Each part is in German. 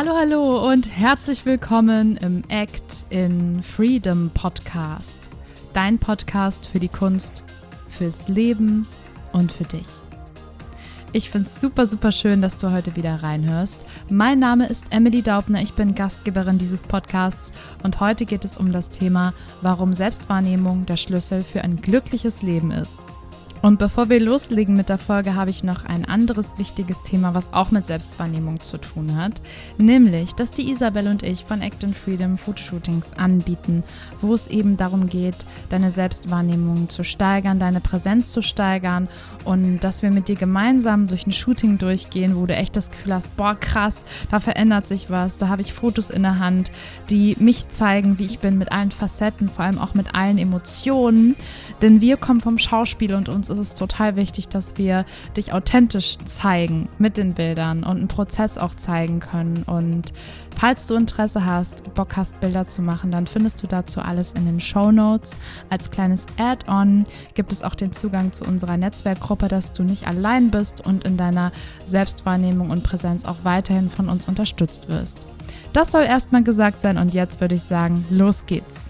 Hallo, hallo und herzlich willkommen im Act in Freedom Podcast. Dein Podcast für die Kunst, fürs Leben und für dich. Ich finde es super, super schön, dass du heute wieder reinhörst. Mein Name ist Emily Daubner, ich bin Gastgeberin dieses Podcasts und heute geht es um das Thema, warum Selbstwahrnehmung der Schlüssel für ein glückliches Leben ist. Und bevor wir loslegen mit der Folge, habe ich noch ein anderes wichtiges Thema, was auch mit Selbstwahrnehmung zu tun hat. Nämlich, dass die Isabel und ich von Act in Freedom Fotoshootings anbieten, wo es eben darum geht, deine Selbstwahrnehmung zu steigern, deine Präsenz zu steigern und dass wir mit dir gemeinsam durch ein Shooting durchgehen, wo du echt das Gefühl hast, boah krass, da verändert sich was, da habe ich Fotos in der Hand, die mich zeigen, wie ich bin mit allen Facetten, vor allem auch mit allen Emotionen, denn wir kommen vom Schauspiel und uns ist es total wichtig, dass wir dich authentisch zeigen mit den Bildern und einen Prozess auch zeigen können. Und falls du Interesse hast, Bock hast, Bilder zu machen, dann findest du dazu alles in den Shownotes. Als kleines Add-on gibt es auch den Zugang zu unserer Netzwerkgruppe, dass du nicht allein bist und in deiner Selbstwahrnehmung und Präsenz auch weiterhin von uns unterstützt wirst. Das soll erstmal gesagt sein und jetzt würde ich sagen, los geht's.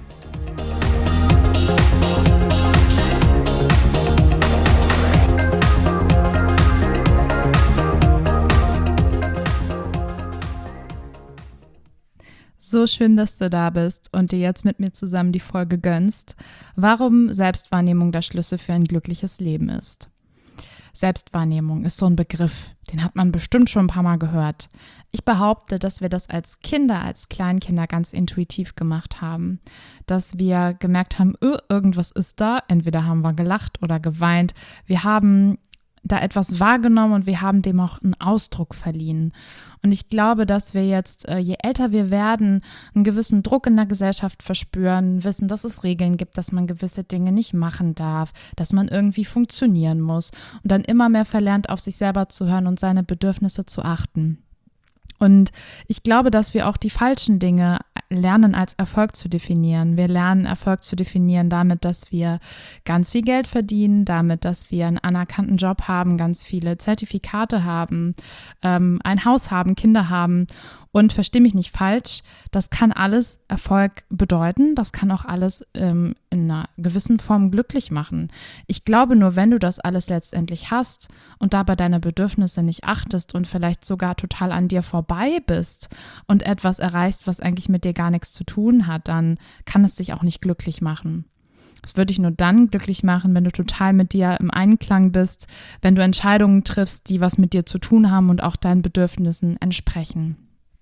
So schön, dass du da bist und dir jetzt mit mir zusammen die Folge gönnst, warum Selbstwahrnehmung der Schlüssel für ein glückliches Leben ist. Selbstwahrnehmung ist so ein Begriff, den hat man bestimmt schon ein paar Mal gehört. Ich behaupte, dass wir das als Kinder, als Kleinkinder ganz intuitiv gemacht haben, dass wir gemerkt haben, irgendwas ist da, entweder haben wir gelacht oder geweint, wir haben da etwas wahrgenommen und wir haben dem auch einen Ausdruck verliehen. Und ich glaube, dass wir jetzt, je älter wir werden, einen gewissen Druck in der Gesellschaft verspüren, wissen, dass es Regeln gibt, dass man gewisse Dinge nicht machen darf, dass man irgendwie funktionieren muss und dann immer mehr verlernt, auf sich selber zu hören und seine Bedürfnisse zu achten. Und ich glaube, dass wir auch die falschen Dinge lernen, als Erfolg zu definieren. Wir lernen, Erfolg zu definieren damit, dass wir ganz viel Geld verdienen, damit, dass wir einen anerkannten Job haben, ganz viele Zertifikate haben, ein Haus haben, Kinder haben. Und versteh mich nicht falsch, das kann alles Erfolg bedeuten, das kann auch alles in einer gewissen Form glücklich machen. Ich glaube nur, wenn du das alles letztendlich hast und dabei deine Bedürfnisse nicht achtest und vielleicht sogar total an dir vorbei bist und etwas erreichst, was eigentlich mit dir gar nichts zu tun hat, dann kann es dich auch nicht glücklich machen. Es würde dich nur dann glücklich machen, wenn du total mit dir im Einklang bist, wenn du Entscheidungen triffst, die was mit dir zu tun haben und auch deinen Bedürfnissen entsprechen.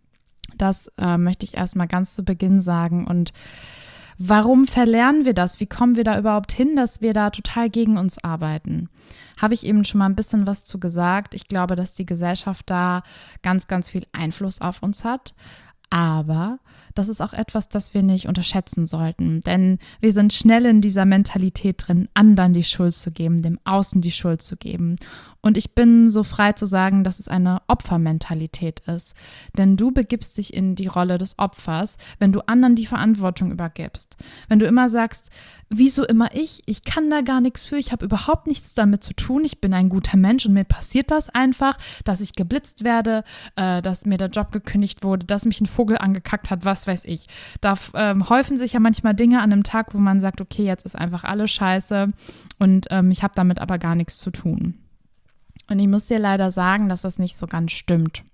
Das möchte ich erstmal ganz zu Beginn sagen. Und warum verlernen wir das? Wie kommen wir da überhaupt hin, dass wir da total gegen uns arbeiten? Habe ich eben schon mal ein bisschen was zu gesagt. Ich glaube, dass die Gesellschaft da ganz, ganz viel Einfluss auf uns hat. Aber das ist auch etwas, das wir nicht unterschätzen sollten, denn wir sind schnell in dieser Mentalität drin, anderen die Schuld zu geben, dem Außen die Schuld zu geben. Und ich bin so frei zu sagen, dass es eine Opfermentalität ist, denn du begibst dich in die Rolle des Opfers, wenn du anderen die Verantwortung übergibst. Wenn du immer sagst, wieso immer ich kann da gar nichts für, ich habe überhaupt nichts damit zu tun, ich bin ein guter Mensch und mir passiert das einfach, dass ich geblitzt werde, dass mir der Job gekündigt wurde, dass mich ein Vogel angekackt hat, was weiß ich. Da häufen sich ja manchmal Dinge an einem Tag, wo man sagt, okay, jetzt ist einfach alles scheiße und ich habe damit aber gar nichts zu tun. Und ich muss dir leider sagen, dass das nicht so ganz stimmt.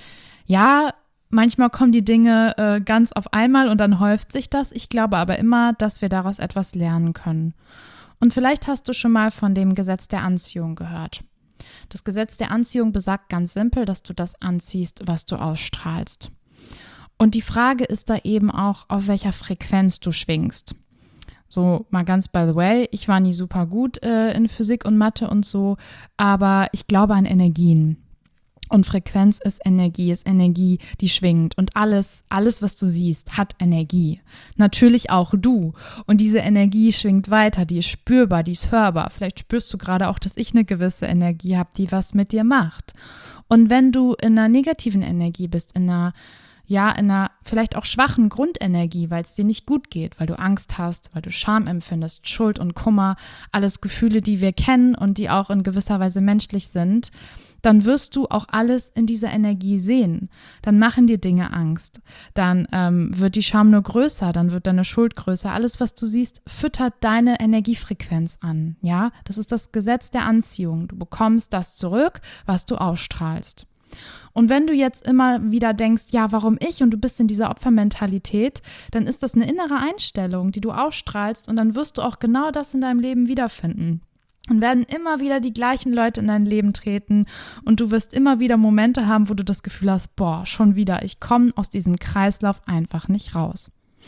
Ja, manchmal kommen die Dinge ganz auf einmal und dann häuft sich das. Ich glaube aber immer, dass wir daraus etwas lernen können. Und vielleicht hast du schon mal von dem Gesetz der Anziehung gehört. Das Gesetz der Anziehung besagt ganz simpel, dass du das anziehst, was du ausstrahlst. Und die Frage ist da eben auch, auf welcher Frequenz du schwingst. So mal ganz by the way, ich war nie super gut in Physik und Mathe und so, aber ich glaube an Energien. Und Frequenz ist Energie, die schwingt. Und alles, was du siehst, hat Energie. Natürlich auch du. Und diese Energie schwingt weiter, die ist spürbar, die ist hörbar. Vielleicht spürst du gerade auch, dass ich eine gewisse Energie habe, die was mit dir macht. Und wenn du in einer negativen Energie bist, in einer vielleicht auch schwachen Grundenergie, weil es dir nicht gut geht, weil du Angst hast, weil du Scham empfindest, Schuld und Kummer, alles Gefühle, die wir kennen und die auch in gewisser Weise menschlich sind, dann wirst du auch alles in dieser Energie sehen. Dann machen dir Dinge Angst. Dann wird die Scham nur größer, dann wird deine Schuld größer. Alles, was du siehst, füttert deine Energiefrequenz an. Ja, das ist das Gesetz der Anziehung. Du bekommst das zurück, was du ausstrahlst. Und wenn du jetzt immer wieder denkst, ja, warum ich? Und du bist in dieser Opfermentalität, dann ist das eine innere Einstellung, die du ausstrahlst und dann wirst du auch genau das in deinem Leben wiederfinden. Und werden immer wieder die gleichen Leute in dein Leben treten und du wirst immer wieder Momente haben, wo du das Gefühl hast, boah, schon wieder, ich komme aus diesem Kreislauf einfach nicht raus.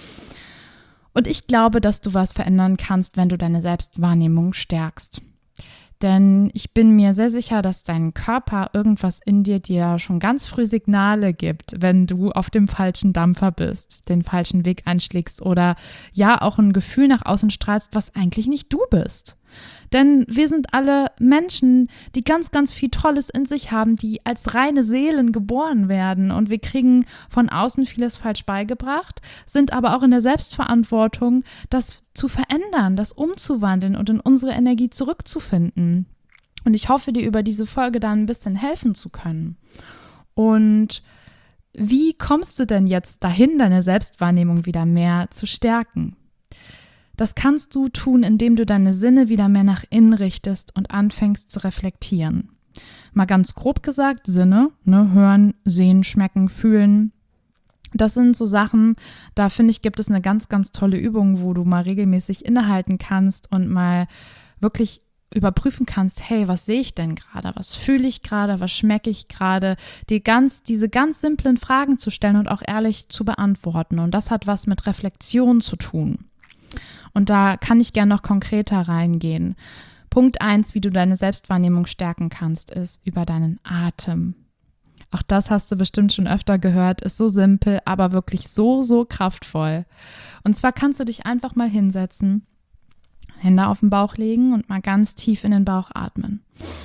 Und ich glaube, dass du was verändern kannst, wenn du deine Selbstwahrnehmung stärkst. Denn ich bin mir sehr sicher, dass dein Körper irgendwas in dir schon ganz früh Signale gibt, wenn du auf dem falschen Dampfer bist, den falschen Weg einschlägst oder ja auch ein Gefühl nach außen strahlst, was eigentlich nicht du bist. Denn wir sind alle Menschen, die ganz, ganz viel Tolles in sich haben, die als reine Seelen geboren werden und wir kriegen von außen vieles falsch beigebracht, sind aber auch in der Selbstverantwortung, das zu verändern, das umzuwandeln und in unsere Energie zurückzufinden. Und ich hoffe, dir über diese Folge da ein bisschen helfen zu können. Und wie kommst du denn jetzt dahin, deine Selbstwahrnehmung wieder mehr zu stärken? Das kannst du tun, indem du deine Sinne wieder mehr nach innen richtest und anfängst zu reflektieren. Mal ganz grob gesagt, Sinne, hören, sehen, schmecken, fühlen. Das sind so Sachen, da finde ich, gibt es eine ganz, ganz tolle Übung, wo du mal regelmäßig innehalten kannst und mal wirklich überprüfen kannst, hey, was sehe ich denn gerade, was fühle ich gerade, was schmecke ich gerade, diese ganz simplen Fragen zu stellen und auch ehrlich zu beantworten. Und das hat was mit Reflexion zu tun. Und da kann ich gerne noch konkreter reingehen. Punkt 1, wie du deine Selbstwahrnehmung stärken kannst, ist über deinen Atem. Auch das hast du bestimmt schon öfter gehört, ist so simpel, aber wirklich so, so kraftvoll. Und zwar kannst du dich einfach mal hinsetzen, Hände auf den Bauch legen und mal ganz tief in den Bauch atmen.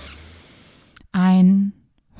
Ein,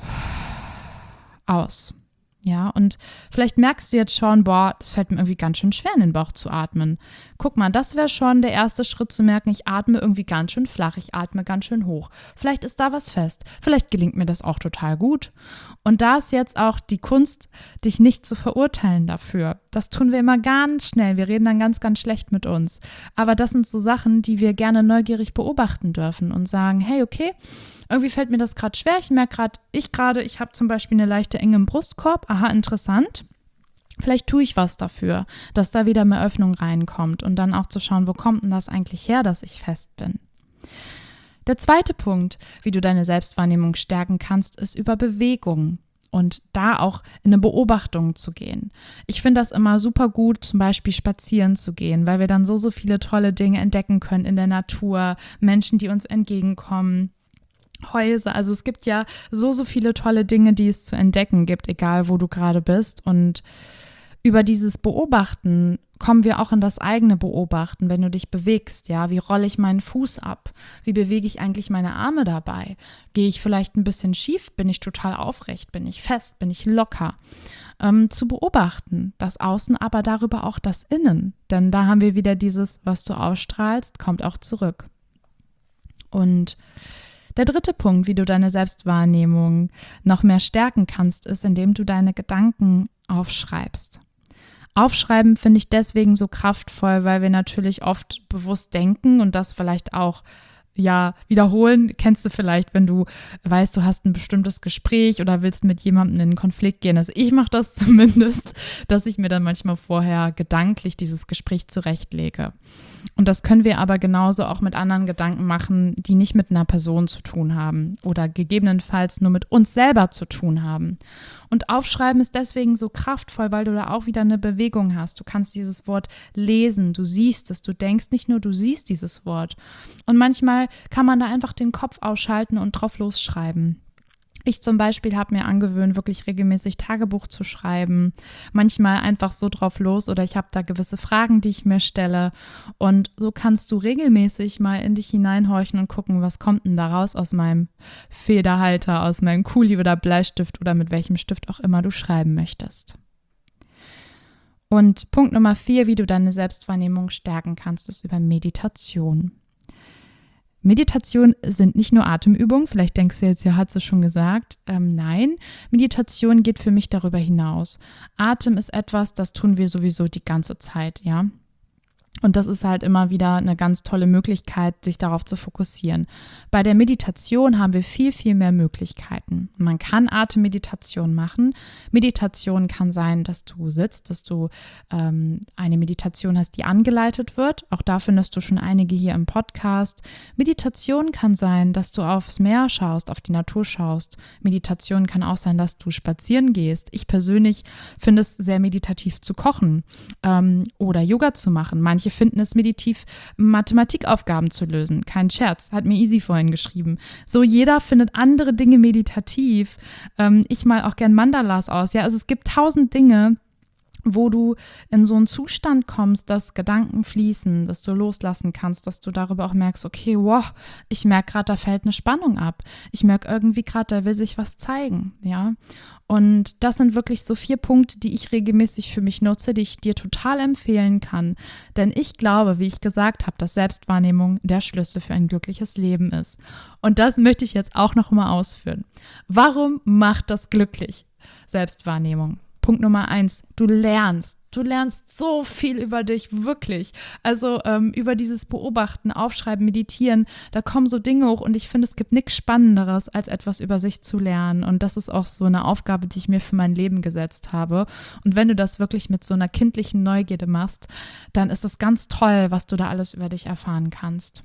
aus. Ja, und vielleicht merkst du jetzt schon, boah, es fällt mir irgendwie ganz schön schwer, in den Bauch zu atmen. Guck mal, das wäre schon der erste Schritt zu merken, ich atme irgendwie ganz schön flach, ich atme ganz schön hoch. Vielleicht ist da was fest, vielleicht gelingt mir das auch total gut. Und da ist jetzt auch die Kunst, dich nicht zu verurteilen dafür. Das tun wir immer ganz schnell, wir reden dann ganz, ganz schlecht mit uns. Aber das sind so Sachen, die wir gerne neugierig beobachten dürfen und sagen, hey, okay, irgendwie fällt mir das gerade schwer. Ich merke ich habe zum Beispiel eine leichte Enge im Brustkorb. Aha, interessant. Vielleicht tue ich was dafür, dass da wieder mehr Öffnung reinkommt und dann auch zu schauen, wo kommt denn das eigentlich her, dass ich fest bin. Der zweite Punkt, wie du deine Selbstwahrnehmung stärken kannst, ist über Bewegung und da auch in eine Beobachtung zu gehen. Ich finde das immer super gut, zum Beispiel spazieren zu gehen, weil wir dann so viele tolle Dinge entdecken können in der Natur, Menschen, die uns entgegenkommen. Häuser, also es gibt ja so viele tolle Dinge, die es zu entdecken gibt, egal wo du gerade bist. Und über dieses Beobachten kommen wir auch in das eigene Beobachten, wenn du dich bewegst, ja, wie rolle ich meinen Fuß ab? Wie bewege ich eigentlich meine Arme dabei? Gehe ich vielleicht ein bisschen schief? Bin ich total aufrecht? Bin ich fest? Bin ich locker? Zu beobachten, das Außen, aber darüber auch das Innen. Denn da haben wir wieder dieses, was du ausstrahlst, kommt auch zurück. Und der dritte Punkt, wie du deine Selbstwahrnehmung noch mehr stärken kannst, ist, indem du deine Gedanken aufschreibst. Aufschreiben finde ich deswegen so kraftvoll, weil wir natürlich oft bewusst denken und das vielleicht auch wiederholen. Kennst du vielleicht, wenn du weißt, du hast ein bestimmtes Gespräch oder willst mit jemandem in einen Konflikt gehen. Also ich mache das zumindest, dass ich mir dann manchmal vorher gedanklich dieses Gespräch zurechtlege. Und das können wir aber genauso auch mit anderen Gedanken machen, die nicht mit einer Person zu tun haben oder gegebenenfalls nur mit uns selber zu tun haben. Und Aufschreiben ist deswegen so kraftvoll, weil du da auch wieder eine Bewegung hast. Du kannst dieses Wort lesen, du siehst es, du denkst nicht nur, du siehst dieses Wort. Und manchmal kann man da einfach den Kopf ausschalten und drauf losschreiben. Ich zum Beispiel habe mir angewöhnt, wirklich regelmäßig Tagebuch zu schreiben, manchmal einfach so drauf los oder ich habe da gewisse Fragen, die ich mir stelle und so kannst du regelmäßig mal in dich hineinhorchen und gucken, was kommt denn da raus aus meinem Federhalter, aus meinem Kuli oder Bleistift oder mit welchem Stift auch immer du schreiben möchtest. Und Punkt Nummer 4, wie du deine Selbstwahrnehmung stärken kannst, ist über Meditation. Meditation sind nicht nur Atemübungen, vielleicht denkst du jetzt, ja, hat sie schon gesagt. Nein, Meditation geht für mich darüber hinaus. Atem ist etwas, das tun wir sowieso die ganze Zeit, ja. Und das ist halt immer wieder eine ganz tolle Möglichkeit, sich darauf zu fokussieren. Bei der Meditation haben wir viel, viel mehr Möglichkeiten. Man kann Atemmeditation machen. Meditation kann sein, dass du sitzt, dass du eine Meditation hast, die angeleitet wird. Auch da findest du schon einige hier im Podcast. Meditation kann sein, dass du aufs Meer schaust, auf die Natur schaust. Meditation kann auch sein, dass du spazieren gehst. Ich persönlich finde es sehr meditativ zu kochen oder Yoga zu machen. Manche finden es meditativ, Mathematikaufgaben zu lösen. Kein Scherz, hat mir Easy vorhin geschrieben. So, jeder findet andere Dinge meditativ. Ich mal auch gern Mandalas aus. Ja, also es gibt 1000 Dinge, wo du in so einen Zustand kommst, dass Gedanken fließen, dass du loslassen kannst, dass du darüber auch merkst, okay, wow, ich merke gerade, da fällt eine Spannung ab. Ich merke irgendwie gerade, da will sich was zeigen, ja. Und das sind wirklich so 4 Punkte, die ich regelmäßig für mich nutze, die ich dir total empfehlen kann. Denn ich glaube, wie ich gesagt habe, dass Selbstwahrnehmung der Schlüssel für ein glückliches Leben ist. Und das möchte ich jetzt auch noch mal ausführen. Warum macht das glücklich? Selbstwahrnehmung. Punkt Nummer 1, du lernst so viel über dich, wirklich. Also über dieses Beobachten, Aufschreiben, Meditieren, da kommen so Dinge hoch und ich finde, es gibt nichts Spannenderes, als etwas über sich zu lernen. Und das ist auch so eine Aufgabe, die ich mir für mein Leben gesetzt habe. Und wenn du das wirklich mit so einer kindlichen Neugierde machst, dann ist es ganz toll, was du da alles über dich erfahren kannst.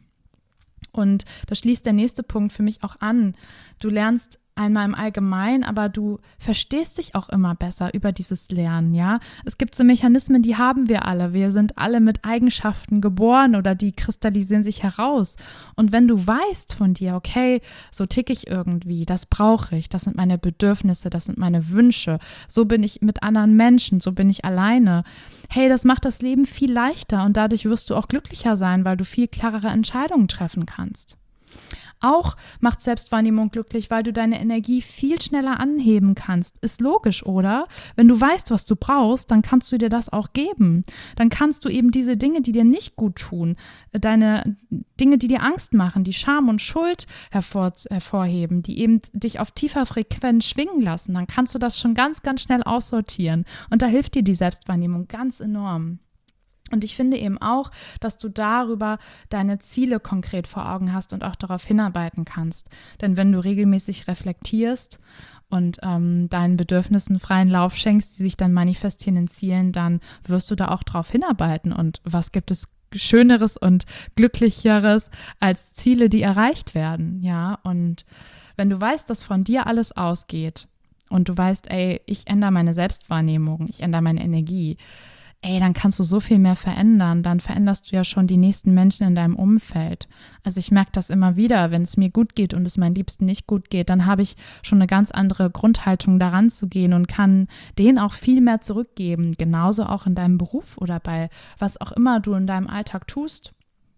Und da schließt der nächste Punkt für mich auch an. Du lernst einmal im Allgemeinen, aber du verstehst dich auch immer besser über dieses Lernen, ja. Es gibt so Mechanismen, die haben wir alle. Wir sind alle mit Eigenschaften geboren oder die kristallisieren sich heraus. Und wenn du weißt von dir, okay, so ticke ich irgendwie, das brauche ich, das sind meine Bedürfnisse, das sind meine Wünsche, so bin ich mit anderen Menschen, so bin ich alleine. Hey, das macht das Leben viel leichter und dadurch wirst du auch glücklicher sein, weil du viel klarere Entscheidungen treffen kannst. Auch macht Selbstwahrnehmung glücklich, weil du deine Energie viel schneller anheben kannst. Ist logisch, oder? Wenn du weißt, was du brauchst, dann kannst du dir das auch geben. Dann kannst du eben diese Dinge, die dir nicht gut tun, deine Dinge, die dir Angst machen, die Scham und Schuld hervorheben, die eben dich auf tiefer Frequenz schwingen lassen, dann kannst du das schon ganz, ganz schnell aussortieren. Und da hilft dir die Selbstwahrnehmung ganz enorm. Und ich finde eben auch, dass du darüber deine Ziele konkret vor Augen hast und auch darauf hinarbeiten kannst. Denn wenn du regelmäßig reflektierst und deinen Bedürfnissen freien Lauf schenkst, die sich dann manifestieren in Zielen, dann wirst du da auch drauf hinarbeiten. Und was gibt es Schöneres und Glücklicheres als Ziele, die erreicht werden? Ja, und wenn du weißt, dass von dir alles ausgeht und du weißt, ey, ich ändere meine Selbstwahrnehmung, ich ändere meine Energie, dann kannst du so viel mehr verändern. Dann veränderst du ja schon die nächsten Menschen in deinem Umfeld. Also ich merke das immer wieder, wenn es mir gut geht und es meinen Liebsten nicht gut geht, dann habe ich schon eine ganz andere Grundhaltung, daran zu gehen und kann denen auch viel mehr zurückgeben. Genauso auch in deinem Beruf oder bei was auch immer du in deinem Alltag tust.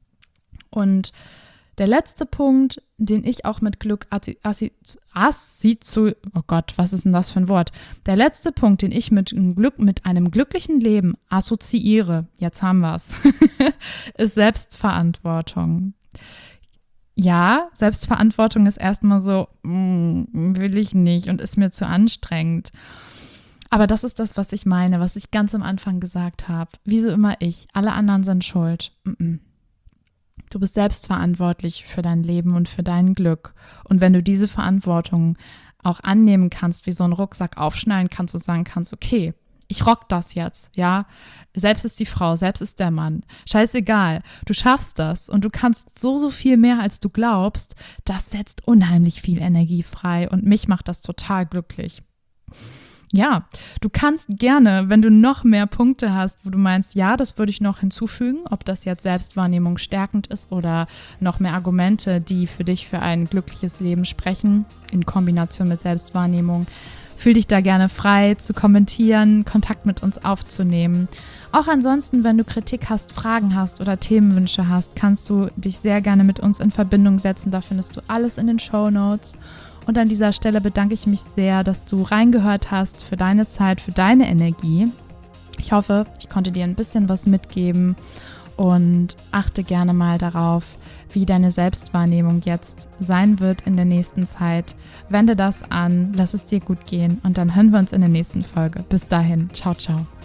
Und der letzte Punkt, den ich auch mit Glück oh Gott, was ist denn das für ein Wort? Der letzte Punkt, den ich mit einem glücklichen Leben assoziiere, jetzt haben wir es, ist Selbstverantwortung. Ja, Selbstverantwortung ist erstmal so, will ich nicht und ist mir zu anstrengend. Aber das ist das, was ich meine, was ich ganz am Anfang gesagt habe. Wieso immer ich? Alle anderen sind schuld. Du bist selbstverantwortlich für dein Leben und für dein Glück. Und wenn du diese Verantwortung auch annehmen kannst, wie so einen Rucksack aufschnallen kannst und sagen kannst, okay, ich rock das jetzt, ja. Selbst ist die Frau, selbst ist der Mann. Scheißegal, du schaffst das und du kannst so viel mehr, als du glaubst. Das setzt unheimlich viel Energie frei und mich macht das total glücklich. Ja, du kannst gerne, wenn du noch mehr Punkte hast, wo du meinst, ja, das würde ich noch hinzufügen, ob das jetzt Selbstwahrnehmung stärkend ist oder noch mehr Argumente, die für dich für ein glückliches Leben sprechen, in Kombination mit Selbstwahrnehmung. Fühl dich da gerne frei zu kommentieren, Kontakt mit uns aufzunehmen. Auch ansonsten, wenn du Kritik hast, Fragen hast oder Themenwünsche hast, kannst du dich sehr gerne mit uns in Verbindung setzen. Da findest du alles in den Shownotes. Und an dieser Stelle bedanke ich mich sehr, dass du reingehört hast, für deine Zeit, für deine Energie. Ich hoffe, ich konnte dir ein bisschen was mitgeben und achte gerne mal darauf, wie deine Selbstwahrnehmung jetzt sein wird in der nächsten Zeit. Wende das an, lass es dir gut gehen und dann hören wir uns in der nächsten Folge. Bis dahin, ciao, ciao.